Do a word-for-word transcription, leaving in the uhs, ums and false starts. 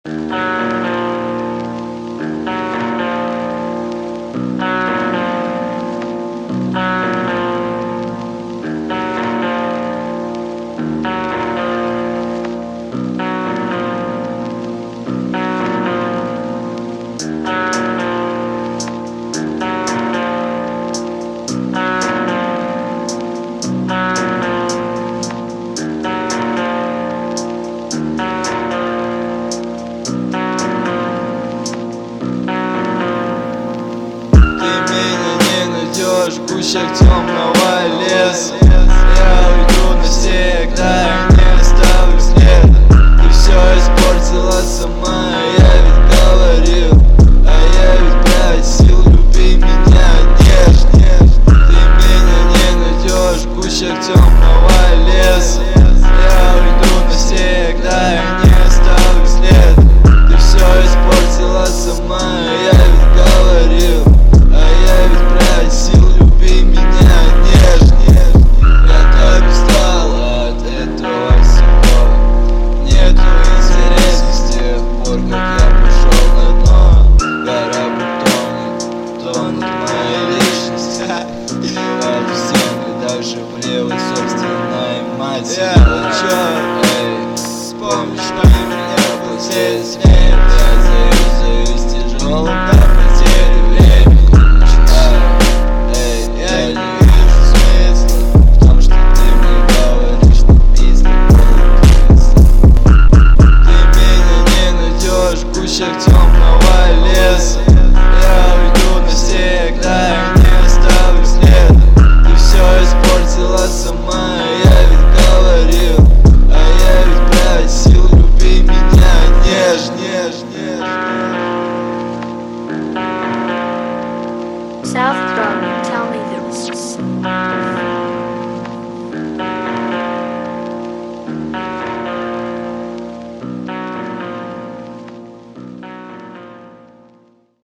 В гущах темного леса я уйду навсегда и не оставлю следа. Ты все испортила сама, я ведь говорил, а я ведь просил, люби меня нежно. Ты меня не найдешь в гущах темного леса. Я уйду навсегда и не оставлю следа. Ты все испортила сама, я ведь говорил, а я ведь просил, люби меня нежно. Я так устал от этого всего. Нету интереса с тех пор, как я пошел на дно. Корабль тонет, тонут мои личности. От стены даже влево собственной матери. Эй, вспомни, что и меня был здесь. Я заюсь, заюсь тяжелым на потерю времени. Check